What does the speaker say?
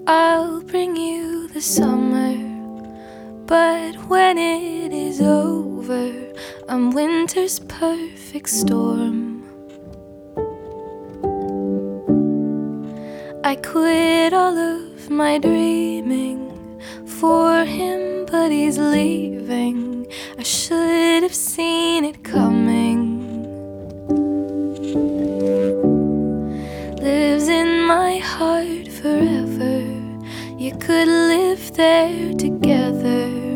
I'll bring you the summer, but when it is over, I'm winter's perfect storm. I quit all of my dreaming for him, but he's leaving. I should have seen it coming. Lives in my heart forever. You could live there together.